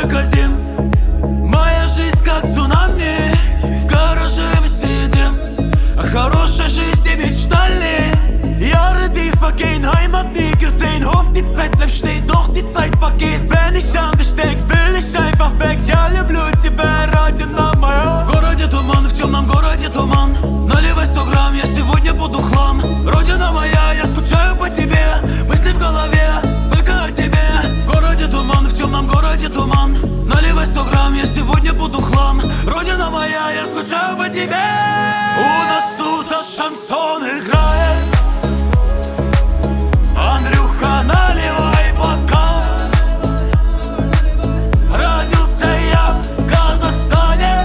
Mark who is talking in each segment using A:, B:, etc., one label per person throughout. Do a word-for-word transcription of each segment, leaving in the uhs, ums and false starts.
A: столько зим. Моя жизнь как цунами, в гараже мы сидим. О хорошей жизни мечтали. Jahre, die vergehen, Heimat nie gesehen. Hofft die Zeit bleibt stehen, doch die Zeit vergeht. Wenn ich an dich denk, will ich einfach weg. Я люблю тебя ради нам, моя. В городе туман, в темном городе туман. Наливай сто грамм, я сегодня буду хлам. Родина моя, я скучаю по тебе. Мысли в голове, только о тебе. В городе туман, в темном городе туман. Наливай сто грамм, я сегодня буду хлам. Родина моя, я скучаю по тебе. У нас тут аж шансон играет. Андрюха, наливай бокал. Родился я в Казахстане.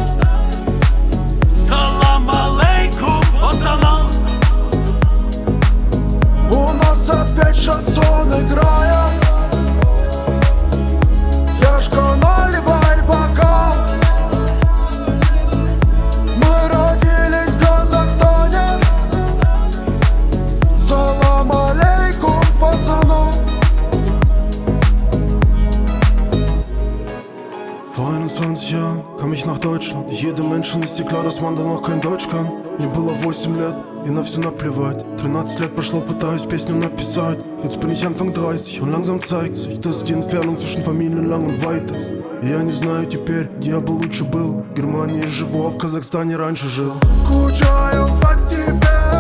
A: Салам алейкум, пацанам.
B: У нас опять шансон играет. Яшка, наливай бокал. Мы родились в Казахстане. Салам алейкум, пацанам.
C: Vor einundzwanzig Jahren kam ich nach Deutschland. Jedem Menschen ist dir klar, dass man danach kein Deutsch kann. Мне было восемь лет, и на все наплевать. Тринадцать лет прошло, пытаюсь Песню написать. Jetzt bin ich Anfang dreißig und langsam zeigt sich, dass die Entfernung zwischen Familien lang und weit ist. И я не знаю теперь, где я бы лучше был. В Германии живу, а в Казахстане раньше жил.
B: Скучаю по тебе.